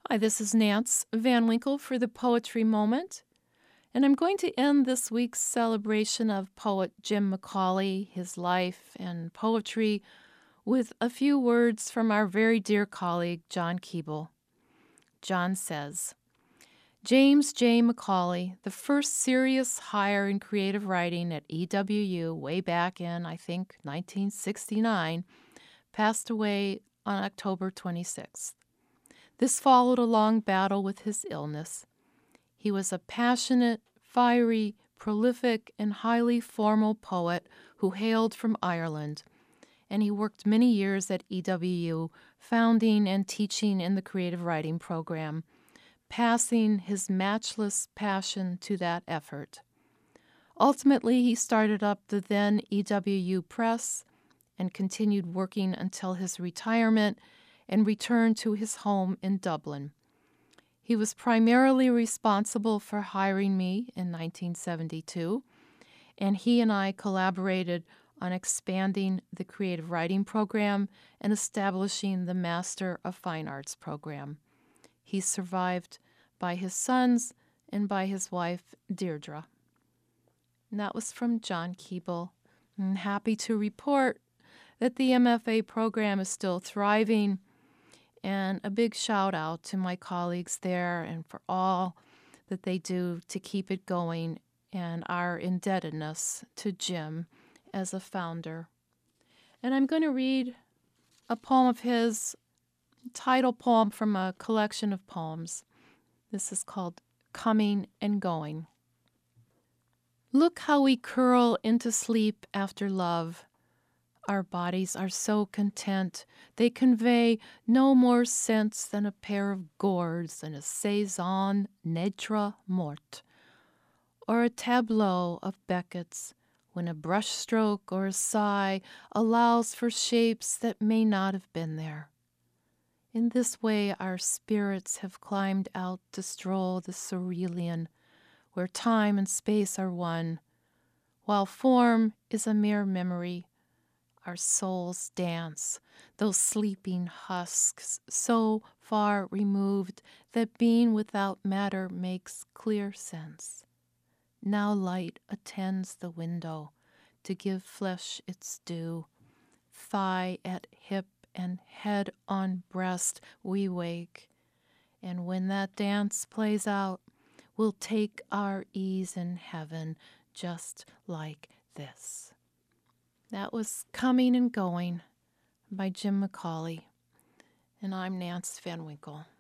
Hi, this is Nance Van Winkle for the Poetry Moment, and I'm going to end this week's celebration of poet Jim Macaulay, his life, and poetry with a few words from our very dear colleague, John Keeble. John says, James J. Macaulay, the first serious hire in creative writing at EWU way back in, I think, 1969, passed away on October 26th. This followed a long battle with his illness. He was a passionate, fiery, prolific, and highly formal poet who hailed from Ireland, and he worked many years at EWU, founding and teaching in the creative writing program, passing his matchless passion to that effort. Ultimately, he started up the then EWU Press and continued working until his retirement and returned to his home in Dublin. He was primarily responsible for hiring me in 1972, and he and I collaborated on expanding the creative writing program and establishing the Master of Fine Arts program. He's survived by his sons and by his wife, Deirdre. And that was from John Keeble. I'm happy to report that the MFA program is still thriving, and a big shout out to my colleagues there and for all that they do to keep it going, and our indebtedness to Jim as a founder. And I'm going to read a poem of his, title poem from a collection of poems. This is called Coming and Going. Look how we curl into sleep after love. Our bodies are so content, they convey no more sense than a pair of gourds and a saison netra mort, or a tableau of Beckett's, when a brushstroke or a sigh allows for shapes that may not have been there. In this way our spirits have climbed out to stroll the cerulean, where time and space are one, while form is a mere memory. Our souls dance, those sleeping husks so far removed that being without matter makes clear sense. Now light attends the window to give flesh its due. Thigh at hip and head on breast we wake, and when that dance plays out, we'll take our ease in heaven just like this. That was Coming and Going by Jim Macaulay, and I'm Nance Van Winkle.